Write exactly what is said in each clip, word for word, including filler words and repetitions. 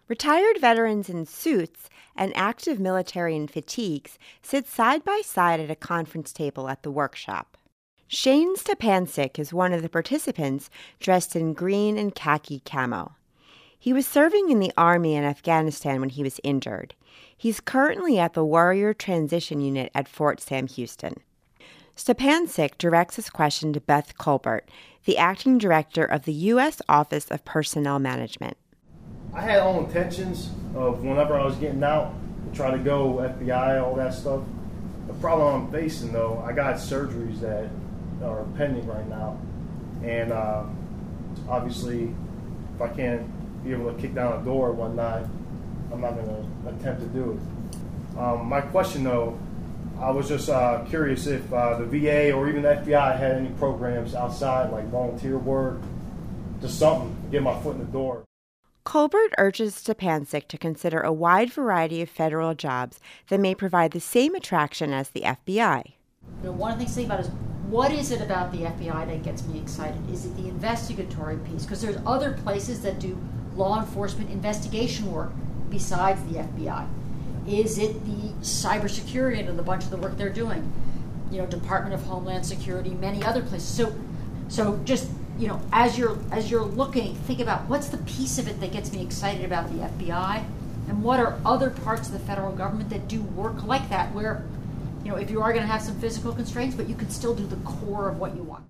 Retired veterans in suits and active military in fatigues sit side by side at a conference table at the workshop. Shane Stepancic is one of the participants dressed in green and khaki camo. He was serving in the Army in Afghanistan when he was injured. He's currently at the Warrior Transition Unit at Fort Sam Houston. Stepancic directs his question to Beth Colbert, the acting director of the U S Office of Personnel Management. I had all intentions of whenever I was getting out to try to go F B I, all that stuff. The problem I'm facing, though, I got surgeries that are pending right now. And uh, obviously, if I can't be able to kick down a door or whatnot, I'm not going to attempt to do it. Um, my question, though, I was just uh, curious if uh, the V A or even the F B I had any programs outside, like volunteer work, just something to get my foot in the door. Colbert urges Stepancic to consider a wide variety of federal jobs that may provide the same attraction as the F B I. You know, one of the things to think about is, what is it about the F B I that gets me excited? Is it the investigatory piece? Because there's other places that do law enforcement investigation work besides the F B I. Is it the cybersecurity and the bunch of the work they're doing? You know, Department of Homeland Security, many other places. So, so just, you know, as you're as you're looking, think about what's the piece of it that gets me excited about the F B I, and what are other parts of the federal government that do work like that, where, you know, if you are going to have some physical constraints, but you can still do the core of what you want.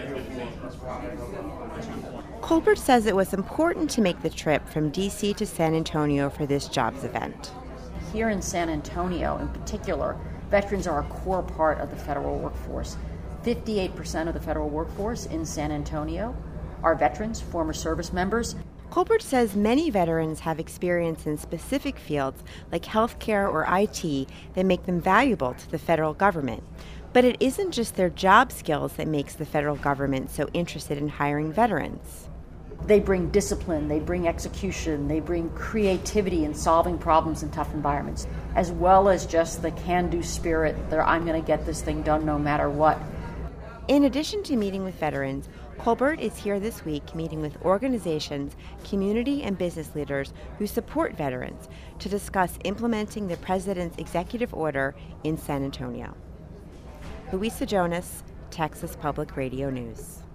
Colbert says it was important to make the trip from D C to San Antonio for this jobs event. Here in San Antonio, in particular, veterans are a core part of the federal workforce. fifty-eight percent of the federal workforce in San Antonio are veterans, former service members. Colbert says many veterans have experience in specific fields like healthcare or I T that make them valuable to the federal government. But it isn't just their job skills that makes the federal government so interested in hiring veterans. They bring discipline, they bring execution, they bring creativity in solving problems in tough environments, as well as just the can-do spirit that I'm going to get this thing done no matter what. In addition to meeting with veterans, Colbert is here this week meeting with organizations, community and business leaders who support veterans to discuss implementing the President's executive order in San Antonio. Louisa Jonas, Texas Public Radio News.